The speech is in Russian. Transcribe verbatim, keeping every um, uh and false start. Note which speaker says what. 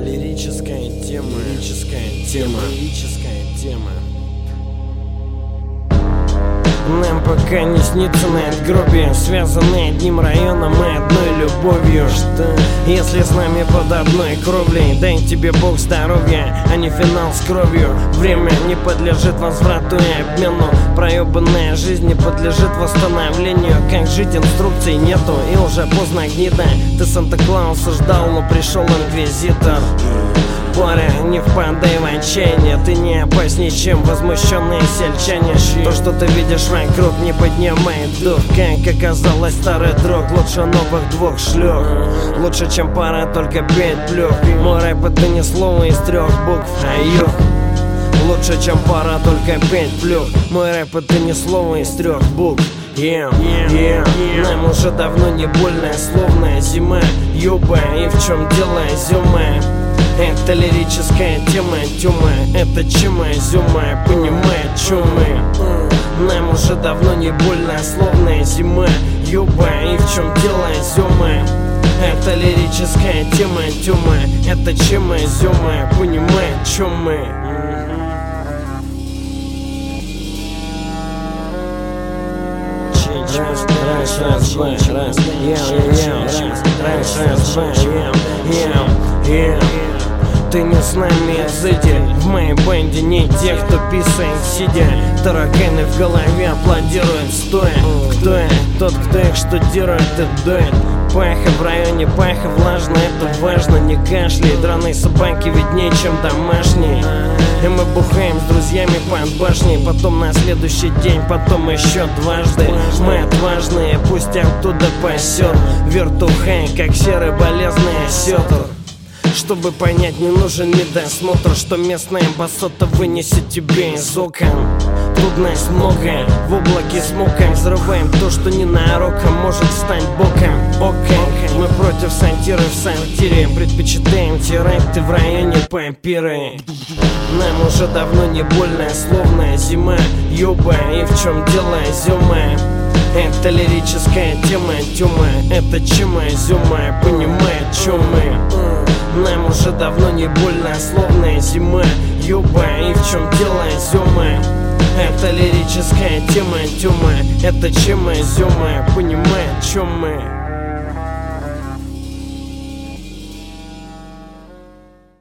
Speaker 1: Лирическая тема, лирическая тема, лирическая тема. Нам пока не снится надгробие, связаны одним районом и одной любовью. Что? Если с нами под одной кровлей, дай тебе Бог здоровья, а не финал с кровью. Время не подлежит возврату и обмену, проебанная жизнь не подлежит восстановлению. Как жить, инструкций нету и уже поздно гнида. Ты Санта-Клауса ждал, но пришел инквизитор. Паря, не впадай в отчаяние, ты не опаснее, чем возмущенные сельчане. То, что ты видишь вокруг, не поднимает дух. Как оказалось, старый друг лучше новых двух шлюх. Лучше, чем пара, только пять плюх. Мой рэп — это не слово из трех букв, а юг. Лучше, чем пара, только пять плюх. Мой рэп — это не слово из трех букв. Yeah, yeah, yeah. Нам уже давно не больно, словно зима, юба. И в чем дело, зюма? Это лирическая тема, тюма. Это чима, зюма, понимает чумы. Нам уже давно не больно, словно зима, юба. И в чем дело, зюма? Это лирическая тема, тюма. Это чима, зюма, понимает чумы. Раз, раз, раз, два, раз, я, я, раз, раз, раз, два, я, я, я. Ты не с нами, зритель. В моей банде не тех, кто писает сидя. Тараканы в голове аплодируют стоя. Кто я? Тот, кто их штудирует и дует. Паха в районе, паха влажно, это важно. Не кашляй, драные собаки виднее, чем домашние. И мы бухаем с друзьями под башней. Потом на следующий день, потом еще дважды. Мы отважные, пусть оттуда пасет вертухай, как серый болезный осетр. Чтобы понять, не нужен недосмотр, что местная басота вынесет тебе из окон. Трудность много, в облаке смока. Взрываем то, что ненароком может стать боком. Окей, мы против сатиры в сортире. Предпочитаем теракты в районе Пампиры. Нам уже давно не больно, словно зима, юба. И в чем дело, зюма? Это лирическая тема, тюма. Это чима, зюма, понимает чумы. Нам уже давно не больно, словно зима, юба. И в чем дело, зюма? Это лирическая тема, тюма. Это чима, зюма, понимает чумы.